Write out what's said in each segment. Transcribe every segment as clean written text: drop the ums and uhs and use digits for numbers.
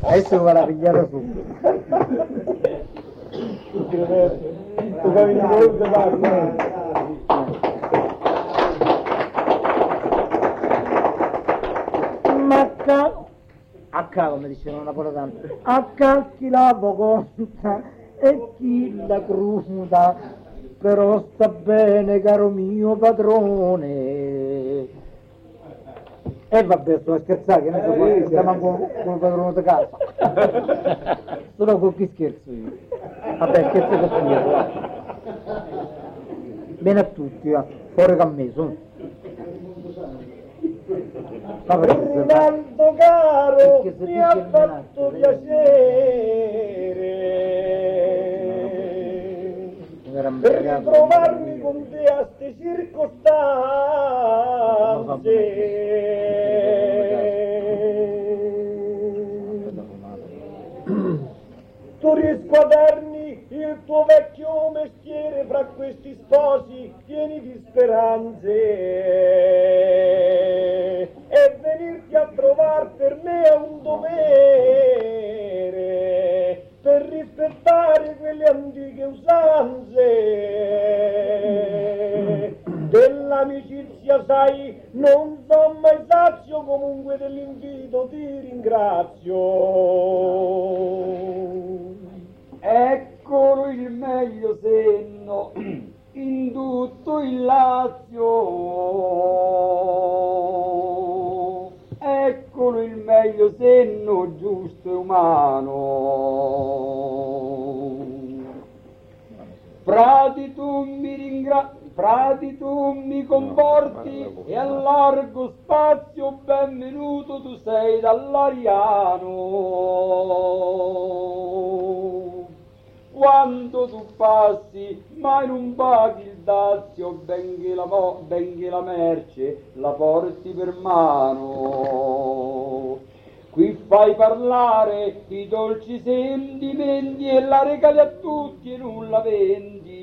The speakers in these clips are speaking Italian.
Adesso va a pigliare su. H come dicevano napoletani, H chi la conta e chi la cruda, però sta bene caro mio padrone. E vabbè, sto a scherzare, che ne so, stiamo con il padrone di casa. Solo con chi scherzo io? Vabbè, scherzo con Piero. Bene a tutti, fuori con me, su. Rinaldo caro, mi ha fatto piacere per ritrovarmi con te a ste circostanze. Tu risquaderni il tuo vecchio mestiere fra questi sposi pieni di speranze e venirti a trovar per me è un dovere per rispettare quelle antiche usanze dell'amicizia, sai, non son mai sazio, comunque dell'invito ti ringrazio. Eccolo il meglio senno in tutto il Lazio, eccolo il meglio senno giusto e umano. Frati tu mi comporti e a largo spazio benvenuto tu sei dall'Ariano. Quando tu passi mai non paghi il dazio, benché la merce la porti per mano. Qui fai parlare i dolci sentimenti e la regali a tutti e non la vendi.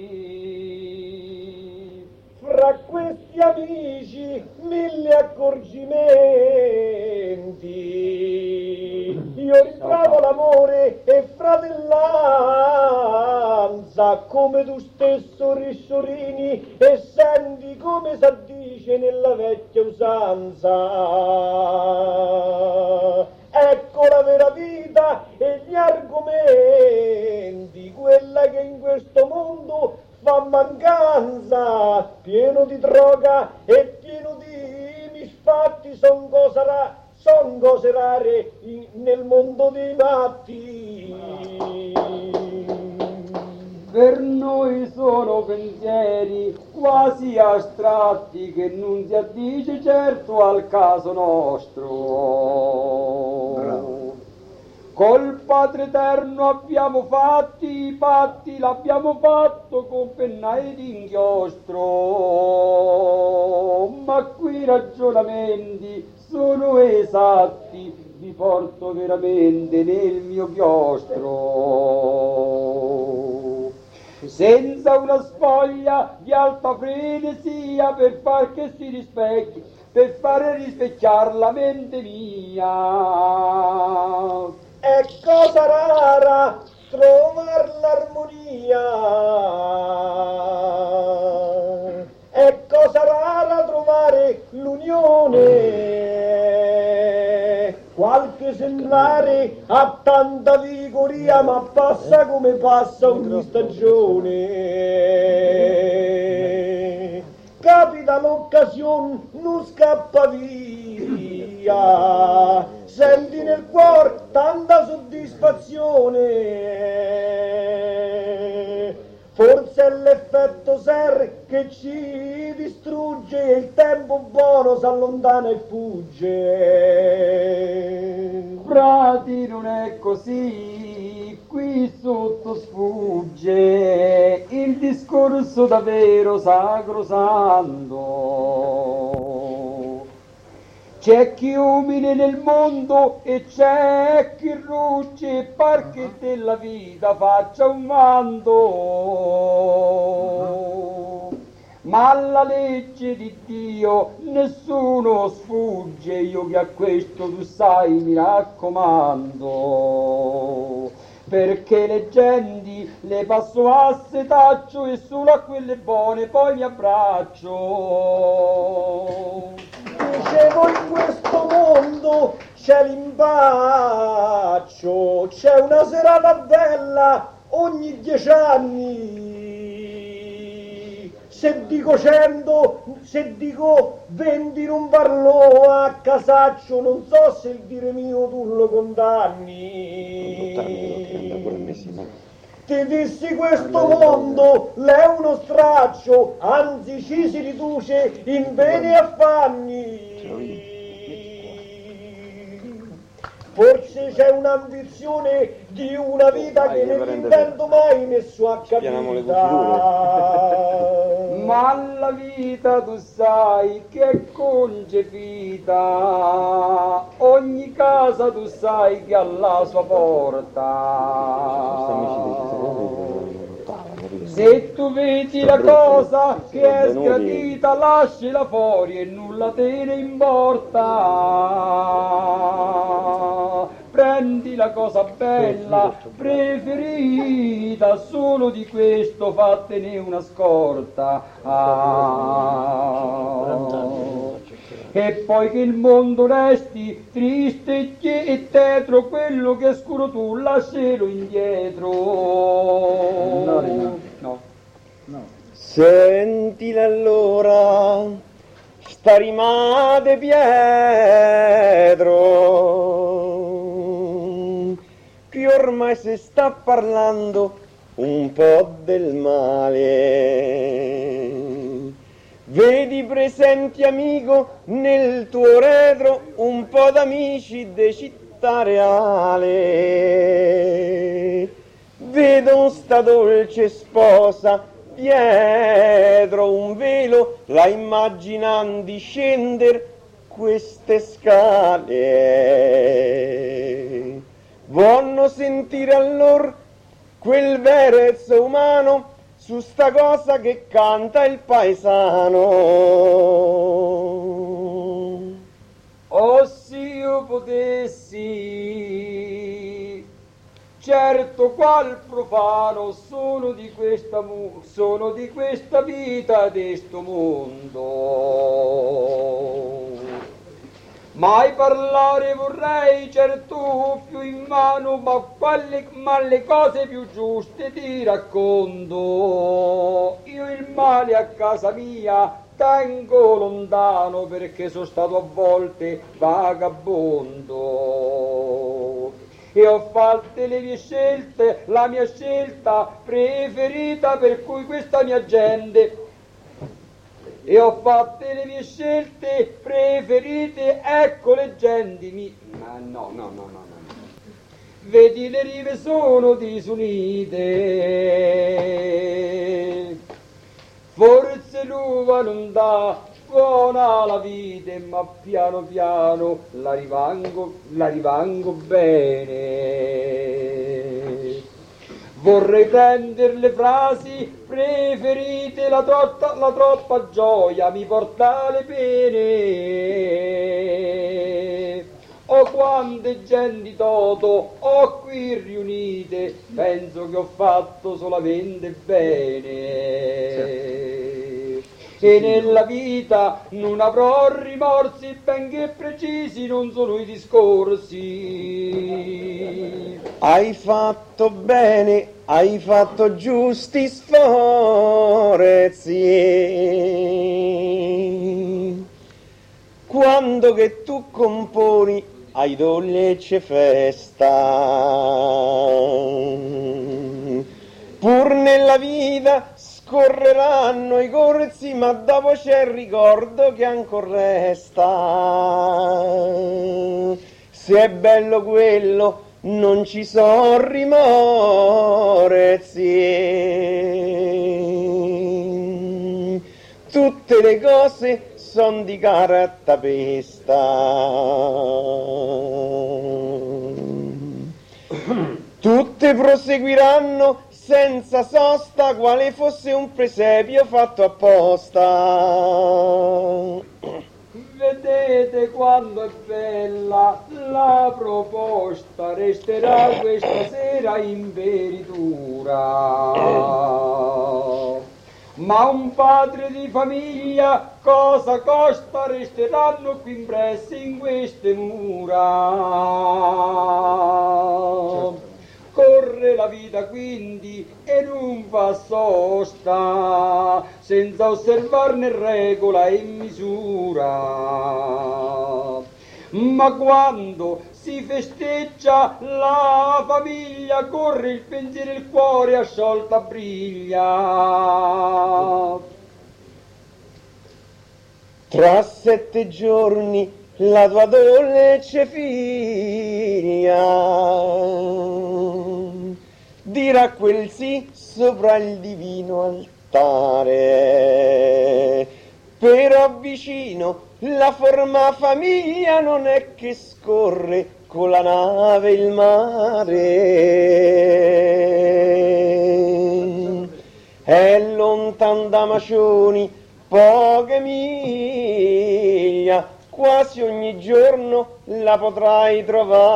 Fra questi amici 1000 accorgimenti, io ritrovo l'amore e fratellanza, come tu stesso risciorini e senti come s'addice nella vecchia usanza. Ecco la vera vita e gli argomenti, quella che in questo mondo fa mancanza, pieno di droga e pieno di misfatti, son cose rare nel mondo dei matti. Per noi sono pensieri quasi astratti che non si addice certo al caso nostro. Bravo. Col Padre Eterno abbiamo fatti i patti, l'abbiamo fatto con penna ed inchiostro, ma qui i ragionamenti sono esatti, vi porto veramente nel mio chiostro. Senza una spoglia di alta frenesia per far che si rispecchi, per fare rispecchiare la mente mia. È cosa rara trovar l'armonia, è cosa rara trovare l'unione, qualche esemplare ha tanta vigoria ma passa come passa ogni stagione. Capita l'occasione, non scappa via, senti nel cuore tanta soddisfazione, forse è l'effetto ser che ci distrugge e il tempo buono s'allontana e fugge. Frati, non è così, qui sotto sfugge il discorso davvero sacrosanto. C'è chi umile nel mondo e c'è chi rucce, par che della vita faccia un vanto. ma alla legge di Dio nessuno sfugge, io che a questo tu sai mi raccomando, perché le genti le passo a setaccio e solo a quelle buone poi mi abbraccio. Dicevo, in questo mondo c'è l'impaccio, c'è una serata bella ogni 10 anni. Se dico 100, se dico 20 non parlo a casaccio, non so se il dire mio tu lo condanni. Ti dissi questo mondo l'è uno straccio, anzi ci si riduce in beni e affanni. Forse c'è un'ambizione di una vita che non invento mai messo a capita. Ma la vita tu sai che è concepita, ogni casa tu sai che ha la sua porta. Se tu vedi la cosa che è sgradita, lasciala fuori e nulla te ne importa. Prendi la cosa bella, preferita, solo di questo fattene una scorta. E poi che il mondo resti triste e tetro, quello che è scuro tu lascialo indietro. No. Sentila allora, sta rimade Pietro, qui ormai si sta parlando un po' del male. Vedi presenti amico nel tuo retro un po' d'amici de città reale. Vedo sta dolce sposa dietro un velo, la immaginan di scender queste scale. Vonno sentire allor quel verso umano su sta cosa che canta il paesano. Oh, se io potessi, certo qual profano sono di questa vita di sto mondo. Mai parlare vorrei, certo più in mano, ma le cose più giuste ti racconto. Io il male a casa mia tengo lontano, perché sono stato a volte vagabondo. E ho fatte le mie scelte, la mia scelta preferita, per cui questa mia gente. E ho fatte le mie scelte preferite, ecco le genti ma no. Vedi, le rive sono disunite, forse l'uva non dà buona la vita, ma piano piano la rivango bene. Vorrei prendere le frasi preferite, la troppa gioia mi porta le pene. Oh, quante genti toto ho qui riunite, penso che ho fatto solamente bene. E nella vita non avrò rimorsi, benché precisi non sono i discorsi. Hai fatto bene, hai fatto giusti sforzi, quando che tu componi ai dolce festa. Pur nella vita scorreranno i corsi, ma dopo c'è il ricordo che ancora resta. Se è bello quello, non ci sono rimorsi. Tutte le cose son di cartapesta. Tutte dunque proseguiranno senza sosta, quale fosse un presepio fatto apposta. Vedete quando è bella la proposta, resterà questa sera in veritura. Ma un padre di famiglia cosa costa? Resteranno qui impressi in queste mura. Corre la vita quindi e non fa sosta, senza osservarne regola e misura. Ma quando si festeggia la famiglia, corre il pensiero e il cuore a sciolta briglia. Tra 7 giorni la tua dolce figlia dirà quel sì sopra il divino altare, però vicino la forma famiglia non è che scorre con la nave il mare, è lontan da Macioni poche miglia, quasi ogni giorno la potrai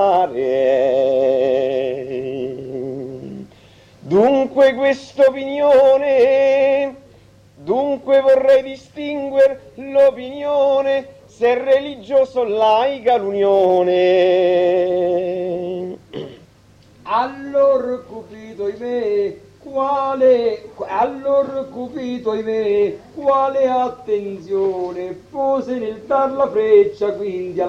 trovare. Dunque quest'opinione, dunque vorrei distinguere l'opinione, se è religioso o laica l'unione. Allora Cupido quale attenzione pose nel dar la freccia quindi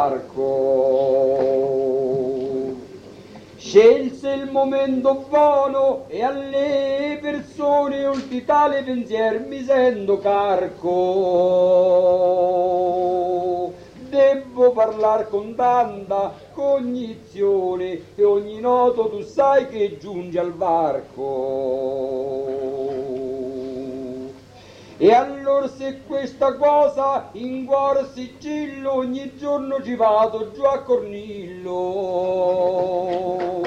all'arco. Scelse il momento buono e alle persone oltre tale pensier mi sento carco. Devo parlar con tanta cognizione che ogni noto tu sai che giunge al varco. E allora se questa cosa in cuore sigillo, ogni giorno ci vado giù a Cornillo.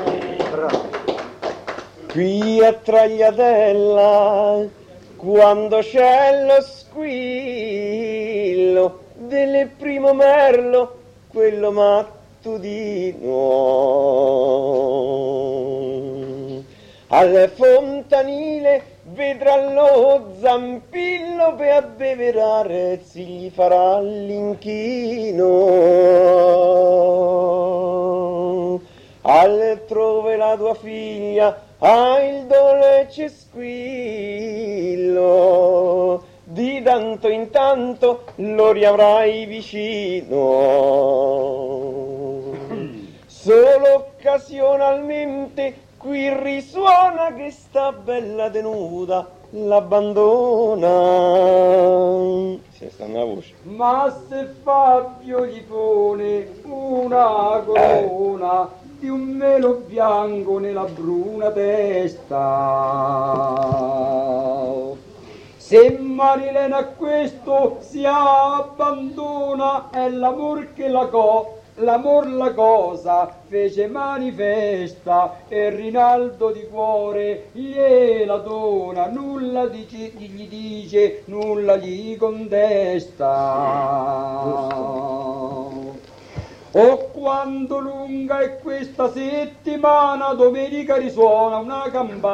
Qui a Tragliatella, quando c'è lo squillo del primo merlo, quello mattutino, al fontanile vedrà lo zampillo per abbeverare, si gli farà l'inchino. Altrove la tua figlia ha il dolce squillo, di tanto in tanto lo riavrai vicino. Solo occasionalmente qui risuona che sta bella tenuta l'abbandona. Se sta una voce. Ma se Fabio gli pone una corona di un melo bianco nella bruna testa, se Marilena a questo si abbandona, è l'amor che l'amor la cosa fece manifesta, e Rinaldo di cuore gliela dona, nulla gli dice, nulla gli contesta. O quando lunga è questa settimana, domenica risuona una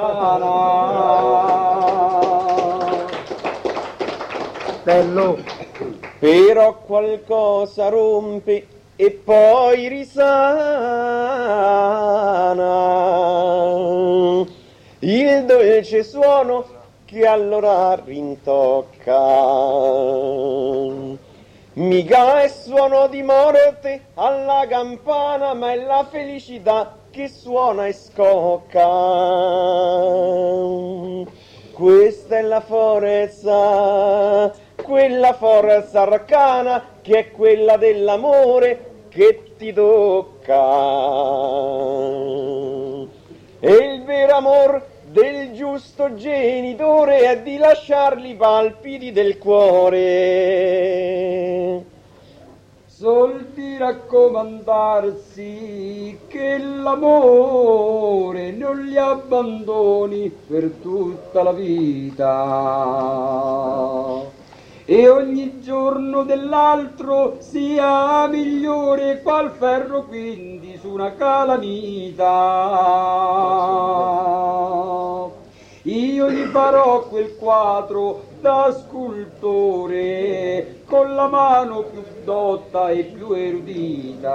campana. Bello. Però qualcosa rompe e poi risana il dolce suono che allora rintocca. Mica è suono di morte alla campana, ma è la felicità che suona e scocca. Questa è la forza, quella forza arcana che è quella dell'amore che ti tocca. E il vero amor del giusto genitore è di lasciarli i palpiti del cuore. soldi raccomandarsi che l'amore non li abbandoni per tutta la vita e ogni giorno dell'altro sia migliore qual ferro quindi su una calamita. Io gli farò quel quadro da scultore con la mano più dotta e più erudita,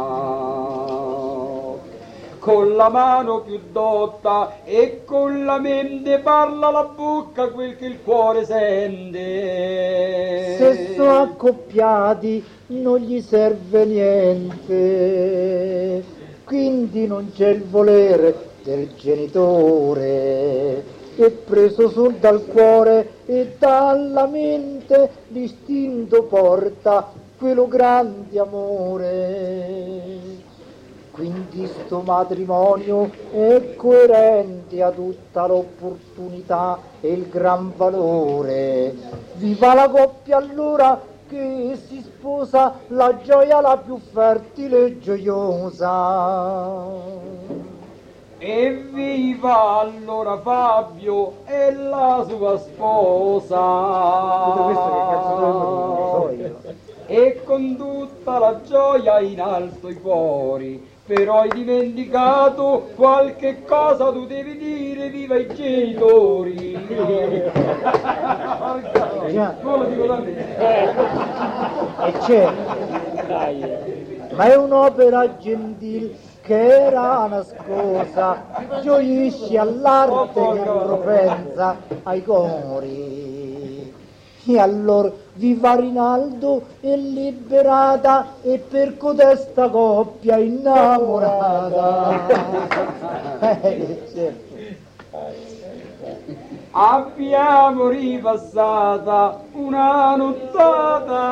con la mano più dotta e con la mente parla la bocca quel che il cuore sente. Se sono accoppiati non gli serve niente, quindi non c'è il volere del genitore, è preso sul dal cuore e dalla mente l'istinto porta quello grande amore. Quindi sto matrimonio è coerente a tutta l'opportunità e il gran valore. Viva la coppia allora che si sposa, la gioia la più fertile e gioiosa. E viva allora Fabio e la sua sposa. Tutto questo che cazzo so io. E con tutta la gioia in alto i cuori, però hai dimenticato qualche cosa, tu devi dire viva i genitori. Non lo dico da me. E c'è, ma è un'opera gentil che era nascosa, gioisce all'arte che propensa ai cori. E allora viva Rinaldo e liberata e per codesta coppia innamorata. Certo. Abbiamo ripassata una nottata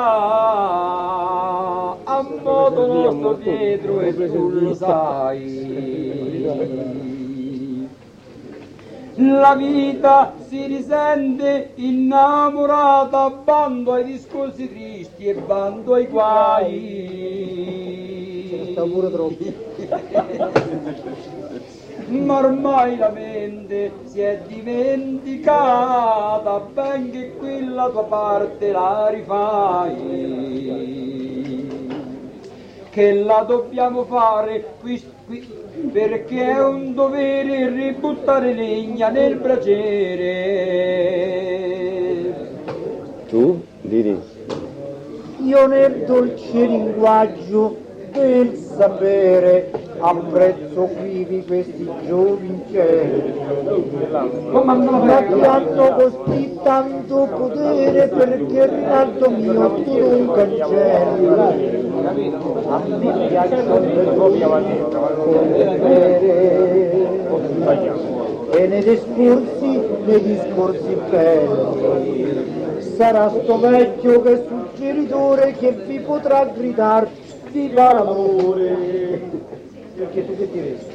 a modo nostro Pietro e tu lo sai. La vita si risente innamorata, bando ai discorsi tristi e bando ai guai. Sta pure troppo. Ma ormai la mente si è dimenticata, ben che quella tua parte la rifai, che la dobbiamo fare qui, perché è un dovere ributtare legna nel braciere. Tu? Didi. Io nel dolce linguaggio del sapere apprezzo quivi questi giovincelli, ma ti hanno così tanto potere perché Rinaldo mio tu non cancelli. A me piacciono le cose e nei discorsi belli sarà sto vecchio che suggeritore che vi potrà gridare viva l'amore. Perché tu che diresti?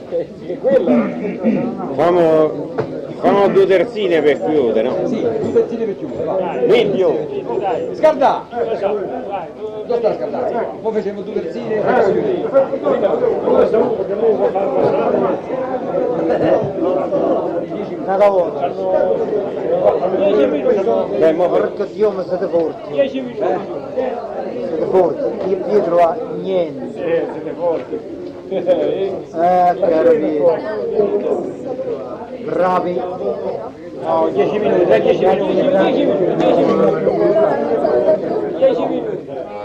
Famo due terzine per chiudere, no? Sì, 2 terzine per chiudere, va. Meglio! Scardà! Dove sta Scardà? Poi facciamo 2 terzine e poi chiudiamo. Una volta. Porca Dio, ma siete forti. 10 minuti. Siete forti. Io Pietro ha niente. Siete forti. Caro Pietro. Bravi. No, 10 minuti, 10 minuti. 10 minuti. 10 minuti.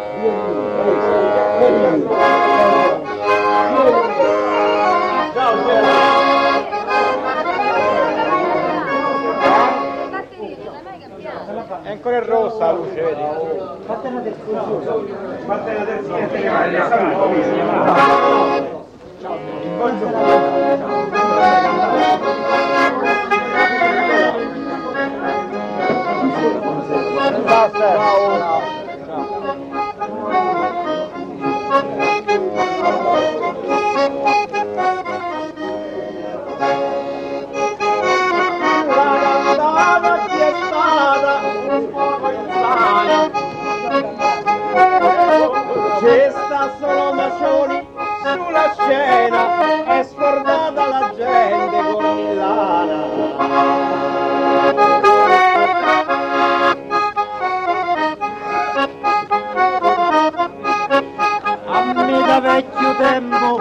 È ancora rossa la luce, vedi? Fate una terzina. Fate una terzina e te ne vai, C'è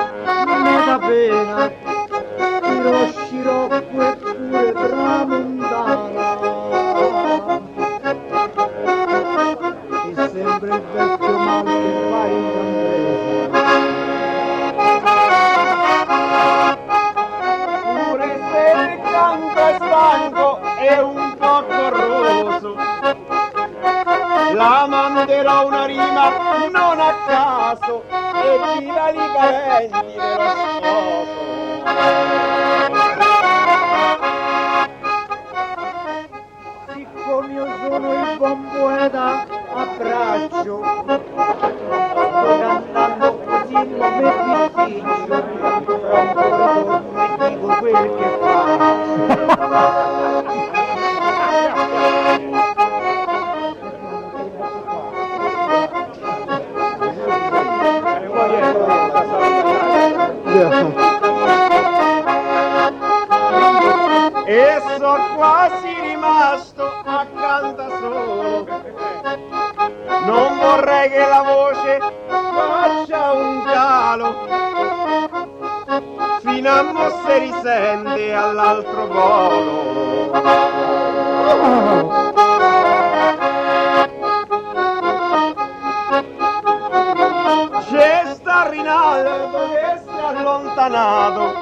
non è da pena, tiro scirocco e pure tramontana. È sempre il vecchio male che fa in candela. Pure se il canto è stanco e un po' corroso, la manderò una rima non a caso e viva i parenti dello sposo. Siccome io sono il buon poeta a braccio, sto cantando così come bisticcio, fra un po' ritorno e dico quel che fa. E so quasi rimasto accanto a solo, non vorrei che la voce faccia un calo, fino a mo' se risente all'altro polo. C'è sta Rinaldo che si è allontanato,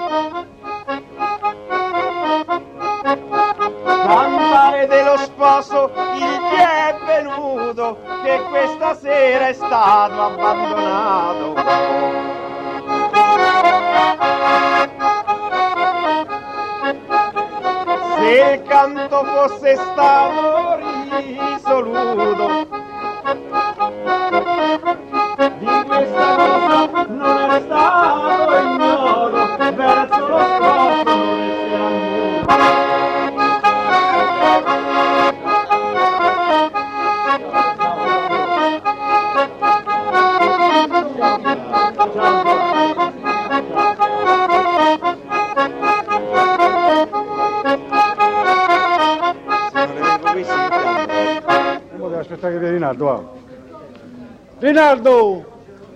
cantare dello sposo il chi è venuto, che questa sera è stato abbandonato. Se il canto fosse stato risoluto, di questa cosa non è stato ignoro, verso lo sposo non resterà nulla. Aspetta che viene Rinaldo, Rinaldo!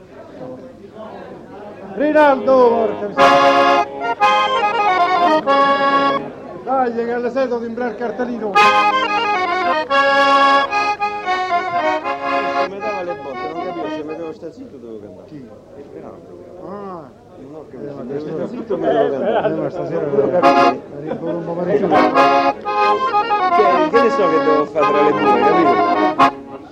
Rinaldo! Dai, che alle 6 devo timbrare il cartellino! Se mi dava le botte, non capivo se mi devo stare zitto o devo cantare. Chi? Rinaldo. Ah! Non ho capito, se devo stare zitto o mi devo cantare. Ma stasera arrivo un pomeriggio. Che ne so che devo fare tra le due, capito?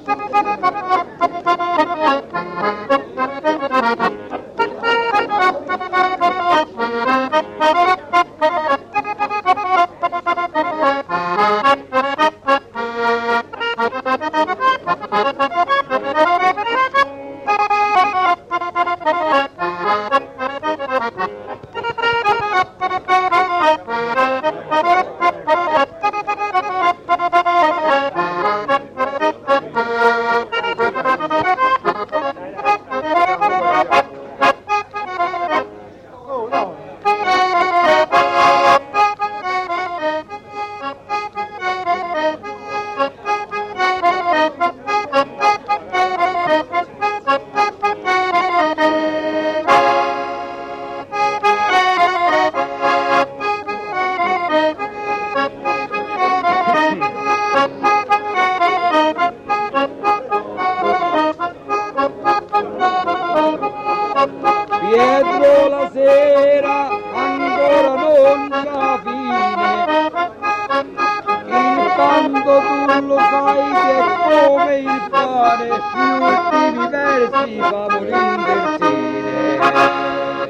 Pietro la sera ancora non c'ha fine, il canto tu lo fai che è come il pane, gli ultimi versi famo l'inversine.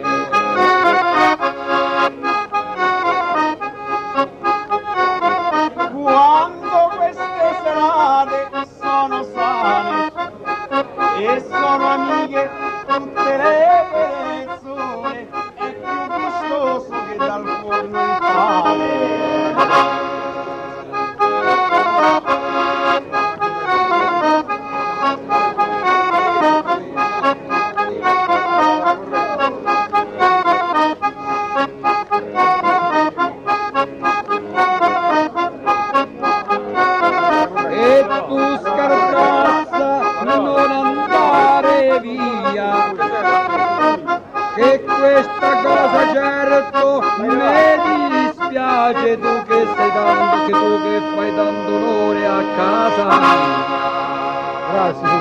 Quando queste serate sono sane e sono amiche tutte le persone, è più gustoso che dal forno il pane. questa cosa certo mi dispiace, tu che sei tanto, che tu che fai tanto onore a casa. Grazie.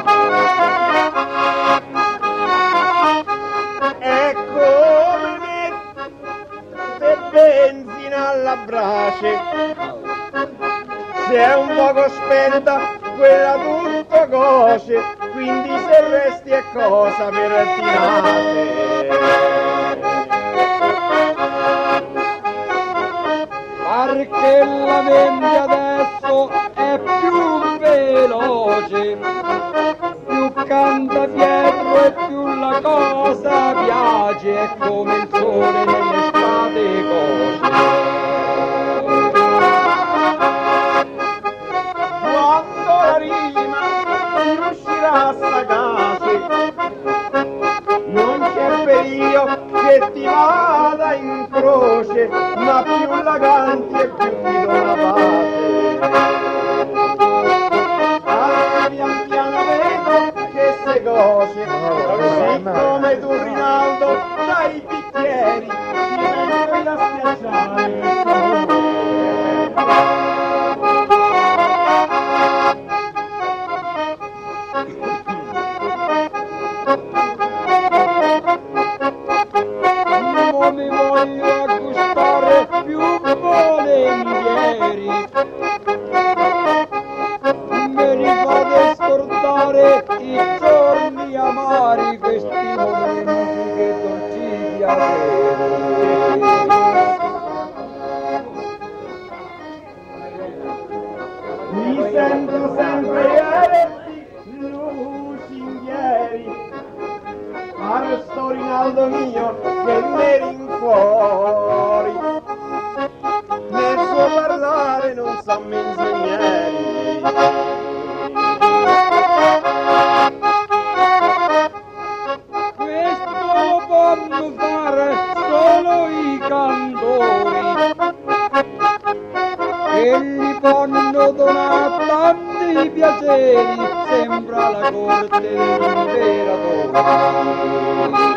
È come mette benzina alla brace, se è un poco spenta quella tutto coce, quindi se resti è cosa per tirare. Perché la mente adesso è più veloce, più canta Pietro e più la cosa piace, è come il sole nell'estate coce. Quando la rima si riuscirà a sagace, non c'è periodo che ti vada in croce, ma più la canti e più ti do la pace. Allora pian piano vedo che se cose, siccome tu Rinaldo dai i bicchieri, ci vengono da spiacciare. Non mi voglio accostare più volentieri, me li fate scordare i giorni amari, questi momenti che dolci piaceri. Mi sento sempre ereti, lusinghieri, ma sto Rinaldo mio che ne rincuori, nel suo parlare non sa menzogneri. Questo lo possono fare solo i cantori, che gli possono donare tanti piaceri, sembra la corte dell'imperatore.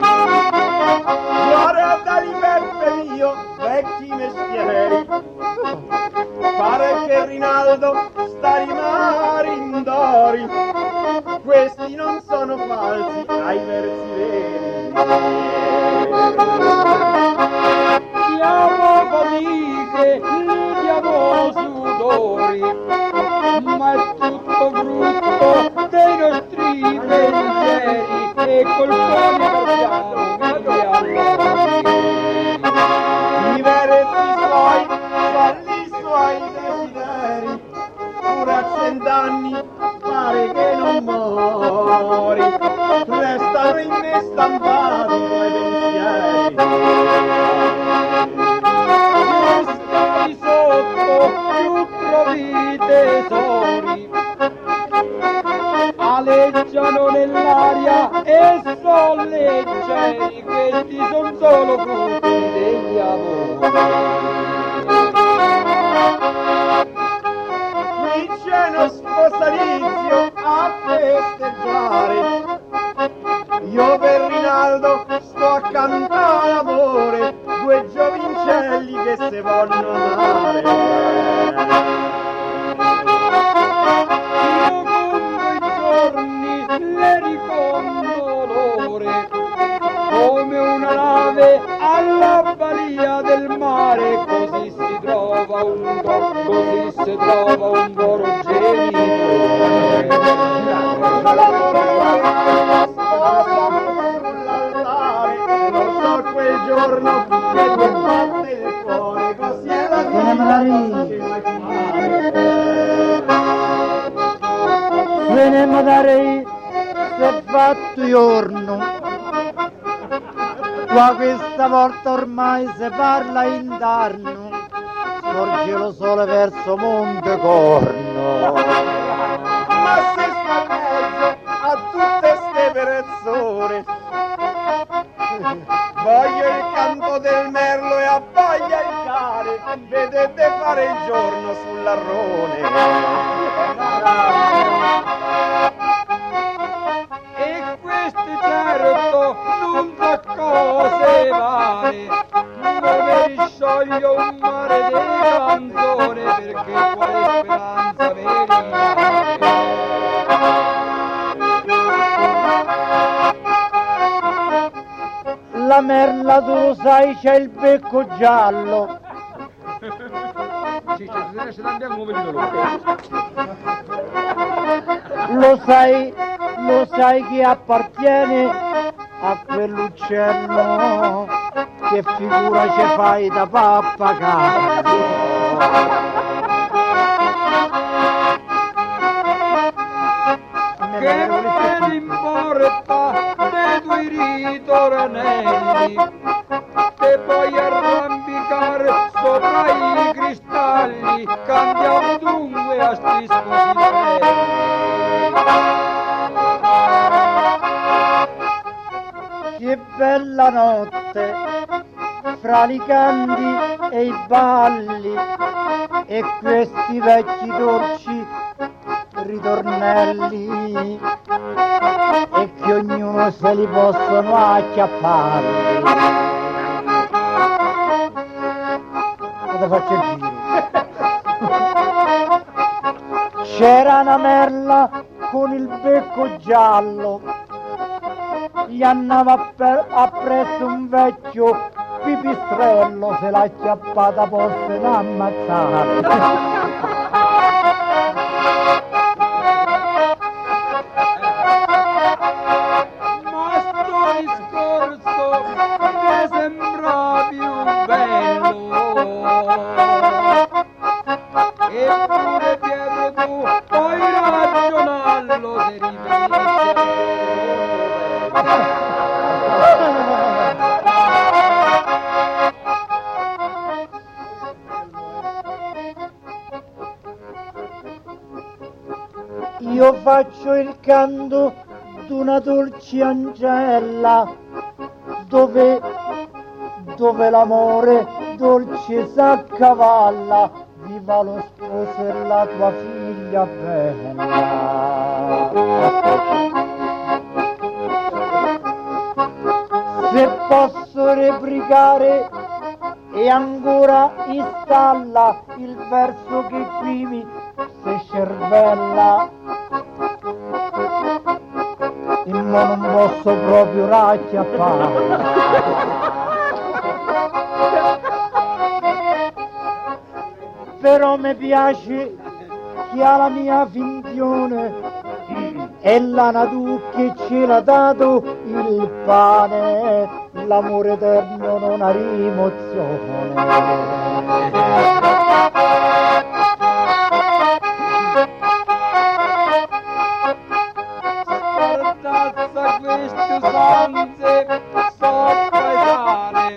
Guarda di Beppe mio, vecchi mestieri, pare che Rinaldo sta rimari in dori, questi non sono falsi ai versi veri. Diamo fatiche, gli diamo sudori, ma è tutto frutto dei nostri pensieri e col cuore partiamo via all'amore. I versi suoi sono i suoi desideri, pure a 100 anni pare che non mori, restano in me stampati i tuoi pensieri. Più scavi sotto, più trovi tesori, aleggiano nell'aria e son leggeri, questi son solo frutti degli amori. Qui c'è uno sposalizio a festeggiare, io per Rinaldo sto a cantare l'amore, due giovincelli che se vogliono amare. Io conto i giorni, le riconto l'ore, come una nave alla balia del mare, così si trova un così si trova un loro genitore. Sull'altare, lo so quel giorno che ti batte il cuore, così è la vita, Se ne mandarei se fatto giorno, ma questa volta ormai si parla indarno, sporge lo sole verso Monte Corno. ma se sta in mezzo a tutte ste persone, voglio il canto del merlo e abbaglia il cane, vedete fare il giorno sull'arrone. E queste già certo non so cose vale, come riscioglie un mare di canzone, perché quale speranza verità. La merla tu lo sai c'è il becco giallo. Ciccio, se ne andiamo come vedo Lo sai chi appartiene a quell'uccello che figura ci fai da pappagallo. che me ne importa dei tuoi ritornelli, che puoi arrampicare sopra i cristalli, cambiamo dunque a sti sposi. Che bella notte fra i canti e i balli e questi vecchi dolci ritornelli e che ognuno se li possono acchiappare. Cosa faccio il giro? C'era una merla con il becco giallo, gli andava appresso un vecchio pipistrello, se l'ha acchiappata forse l'ammazzare. Mi sembra più bello, eppure Pietro tu puoi ragionarlo se Io faccio il canto d'una dolce ancella dove l'amore dolce s'accavalla, viva lo sposo e la tua figlia bella. Se posso replicare e ancora installa il verso che qui mi se cervella, ma non posso proprio racchiappare. Però mi piace che ha la mia finzione e la natura che ce l'ha dato il pane, l'amore eterno non ha rimozione. queste usanze so paesane,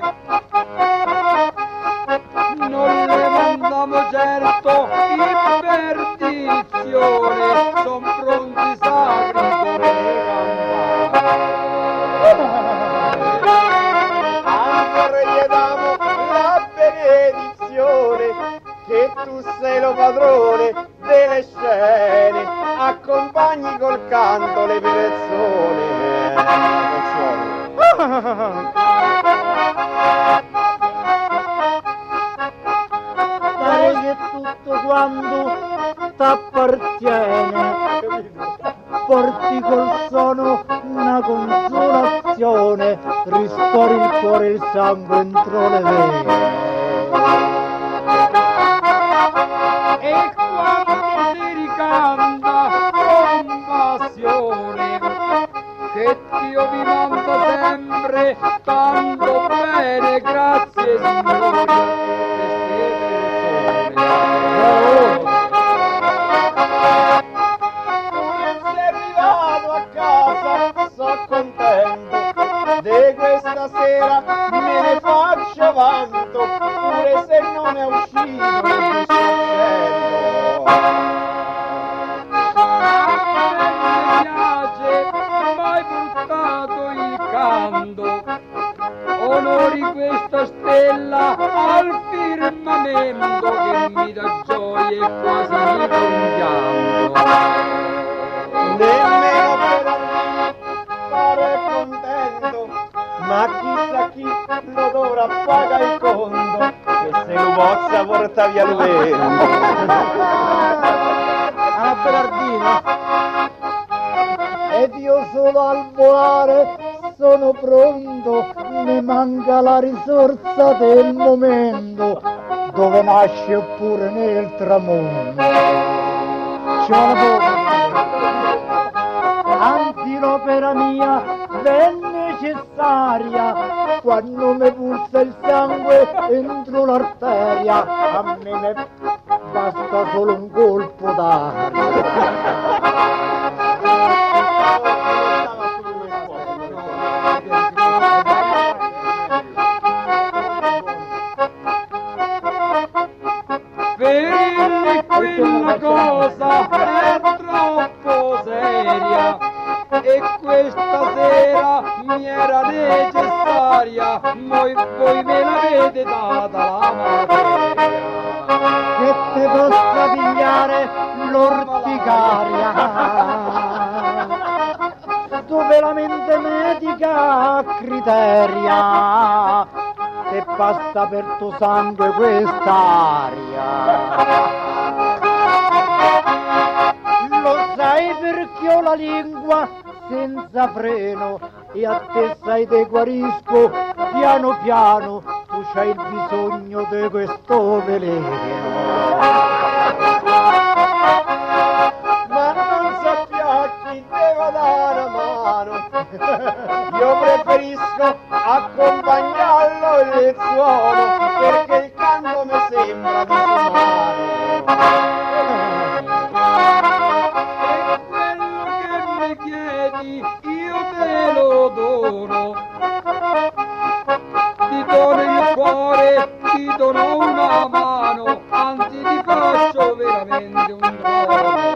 non le mandiamo certo in perdizione, son pronti sacri come Ancora gli damo la benedizione, che tu sei lo padrone delle scene, accompagni col canto le persone. Dai che tutto quanto t'appartiene, porti col sono una consolazione, ristori il cuore e il sangue entro le vene. e quando si ricanta con passione, che Dio vi manda sempre tanto bene, grazie Signore, queste Sei arrivato a casa, so contento, di questa sera me ne faccio vanto, pure se non è uscito il discorsetto. mai portato il canto, onori questa stella al firmamento che mi dà gioia e quasi mi compianto. Nemmeno per fare contento. l'odore appaga il conto, che se lo bozza porta via il vento. Alla Berardino. Ed io solo al volare sono pronto, mi manca la risorsa del momento, dove nasce oppure nel tramonto. Ci vuole poco. Anzi l'opera mia ben necessaria, quando mi pulsa il sangue entro l'arteria, a me basta solo un colpo d'aria. Per quella cosa è troppo seria e questa sera mi era necessaria, voi me l'avete data la materia. Che te possa pigliare l'orticaria, dove la mente medica criteria, che passa per tuo sangue quest'aria. Lo sai perché ho la lingua senza freno e a te sai te guarisco piano piano, tu c'hai il bisogno di questo veleno. Ma non sappia chi devo dare a mano, io preferisco accompagnarlo il suono, perché il canto mi sembra disumano. E quello che mi chiedi io te lo dono, ti dono il cuore, ti dono una mano, anzi ti faccio veramente un dono.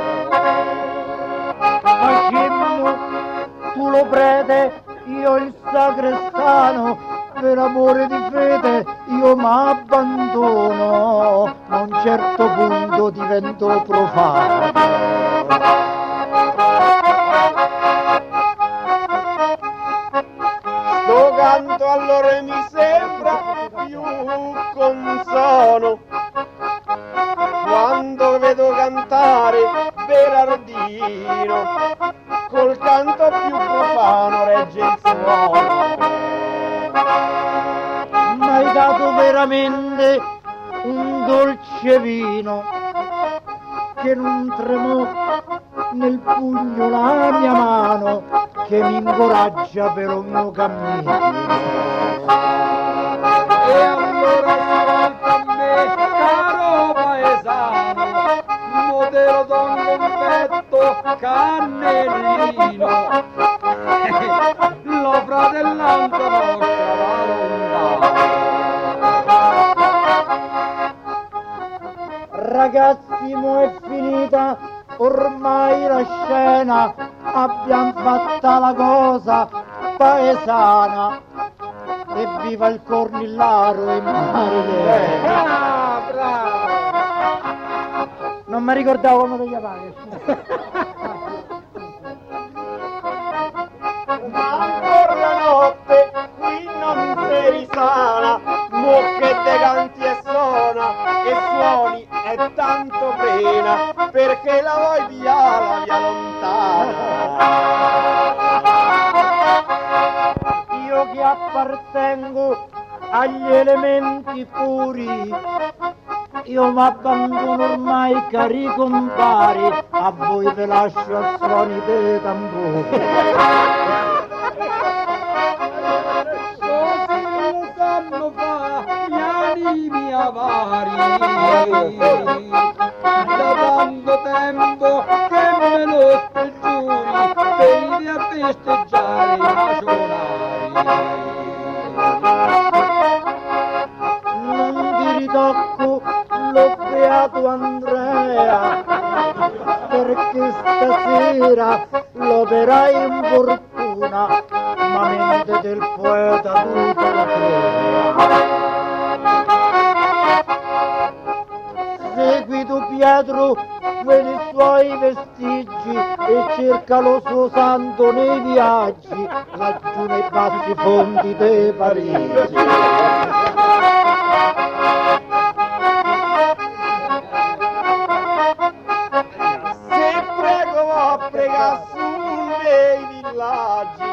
Facemmo, tu lo prete, io il sacrestano, per amore di fede io m'abbandono, a un certo punto divento profano. Sto canto allora mi sembra più consono, quando vedo cantare Berardino, col canto più profano regge il suono. M'hai dato veramente un dolce vino, che non tremò nel pugno la mia mano, che mi incoraggia per il mio cammino. E allora ascolta a me, caro paesano, mo te lo do un confetto cannellino, lo fratellanza nostra va lontano. Ragazzi, mo è finita ormai la scena, abbiamo fatta la cosa paesana, e viva il Cornillaro e Marilena. Ah, bravo! Non mi ricordavo come lo chiamavi. Ma ancora la notte qui non si risana, mo che te canti e suona e suoni è tanto pena, perché la vuoi via la via lontana. Io che appartengo agli elementi puri, io m'abbandono ormai, cari compari, a voi ve lascio a suoni dei tamburi. Così lo sanno fa gli animi avari, da tanto tempo che me lo sprigioni, venite a festeggiare i macionari. Non ti ritocco lo beato Andrea, perché stasera l'operai in fortuna, ma mente del poeta tutta la crea. Segui tu Pietro, quelli suoi suoi vestigi e cerca lo suo santo nei viaggi, laggiù nei bassi fondi di Parigi. Se prego va a pregare su nei villaggi,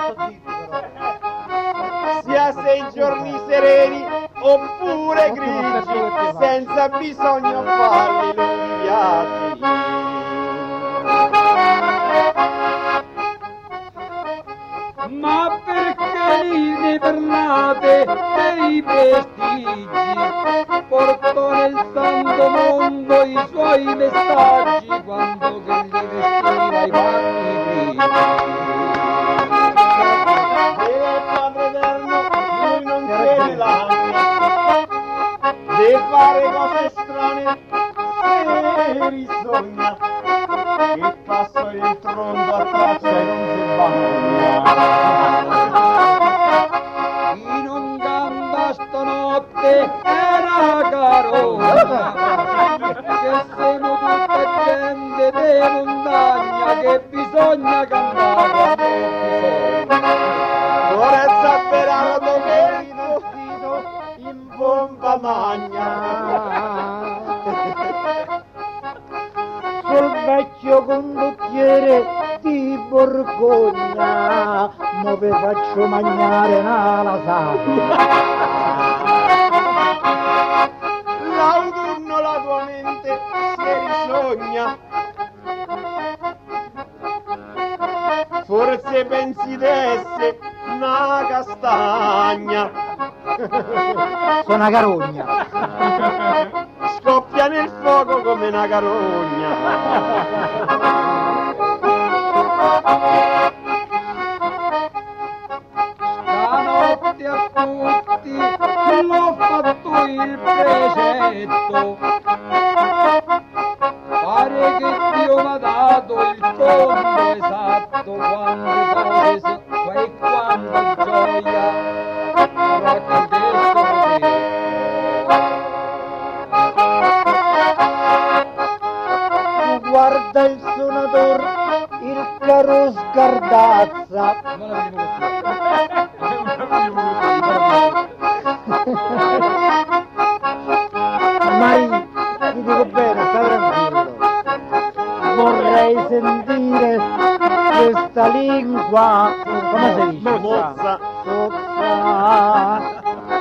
sia 6 giorni sereni oppure grigi, senza bisogno farli lunghi viaggi. Ma perché ne parlate dei vestigi? Portò nel santo mondo i suoi messaggi quando che li vestiva i panni grigi. E Padre Eterno, lui non tiene l'anima, deve fare cose strane se risogna, che passa il tronco a traccia e non si bagna. Chi non canta stanotte è una carogna, che siamo tutta gente di montagna, che bisogna cantare quando bisogna. Forza per vestito in pompa magna. Sul vecchio condottiere di Borgogna, mo vi faccio mangiare una lasagna. L'autunno la tua mente si risogna, forse pensi d'esse una castagna. Sono una carogna. Scoppia nel fuoco come una carogna. Stanotte a tutti l'ho fatto il precetto, pare che Dio m'ha dato il conto esatto, quante cose e quanta gioia raccontesco così. Tu guarda il suonator, il caro Scardazza. Non la vediamo Mai, ti dico bene, sta tranquillo. Vorrei sentire questa lingua, come si dice? Mozza. Sopra.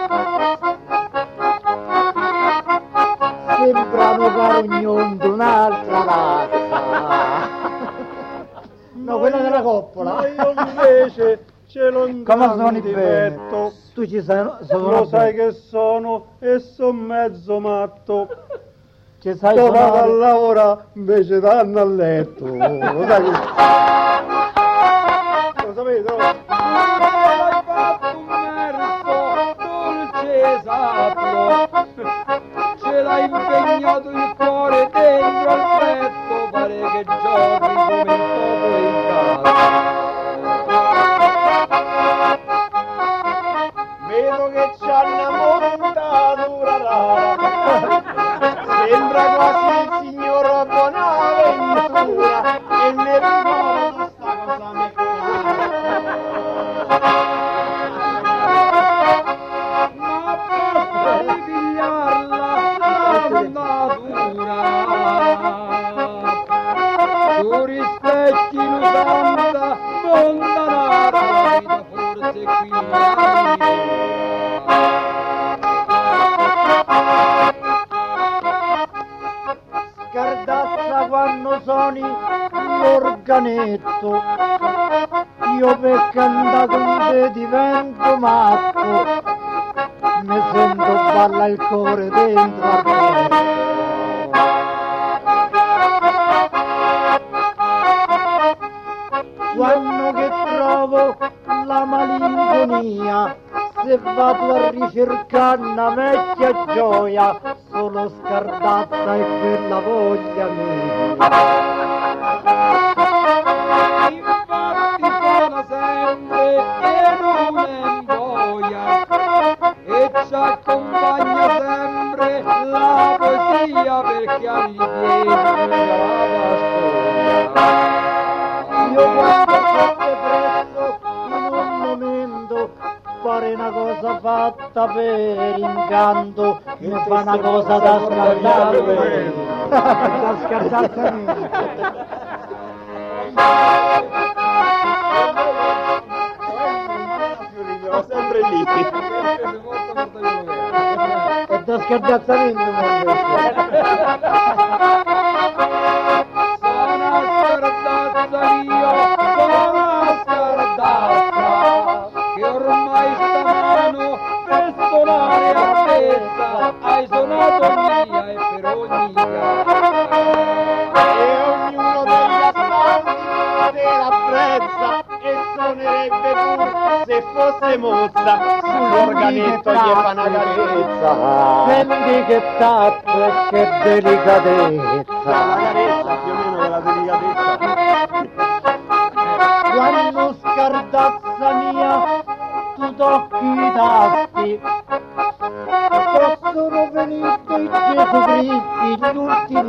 Sembrano carognon di un'altra razza. No, quella della coppola. Ma io invece ce l'ho un Come grande suoni bene? difetto. Tu ci sei, Lo sai che sono e son mezzo matto. ci sai Sto vado a suonare. lavorare invece danno a letto. Lo sai che... Lo sapete? No? hai fatto un verso dolce esatto, ce l'ha impegnato il cuore dentro al petto, pare che giochi come il topo e il gatto. Vedo che c'ha una montatura rara, sembra quasi il signor Bonaventura, e mi ricordo sta cosa mi Ma basta di pigliarla l'andatura, tu rispecchi l'usanza montanara, la vita forse qui non arriva. Scardazza quando suoni l'organetto, io per cantare con te divento matto, mi sento balla il cuore dentro al petto. Quando che trovo la malinconia, se vado a ricercare una vecchia gioia, solo Scardazza e quella voglia mia. Infatti suona sempre e non è boia, e ci accompagna sempre la poesia, perché agli piedi la per incanto mi fa una cosa da scaldare, da scaldare. Sempre lì. E da scardazzamento che ormai stamano per suonare a messa hai suonato mia e per ogni E ognuno degli ascolti te l'apprezza e suonerebbe pur se fosse mozza sull'organetto gli fa una carezza. senti che tatto e che delicatezza, La carezza più o meno della delicatezza. quando scardazza mia tu tocchi i tasti, possono venire dei Gesù Cristi gli ultimi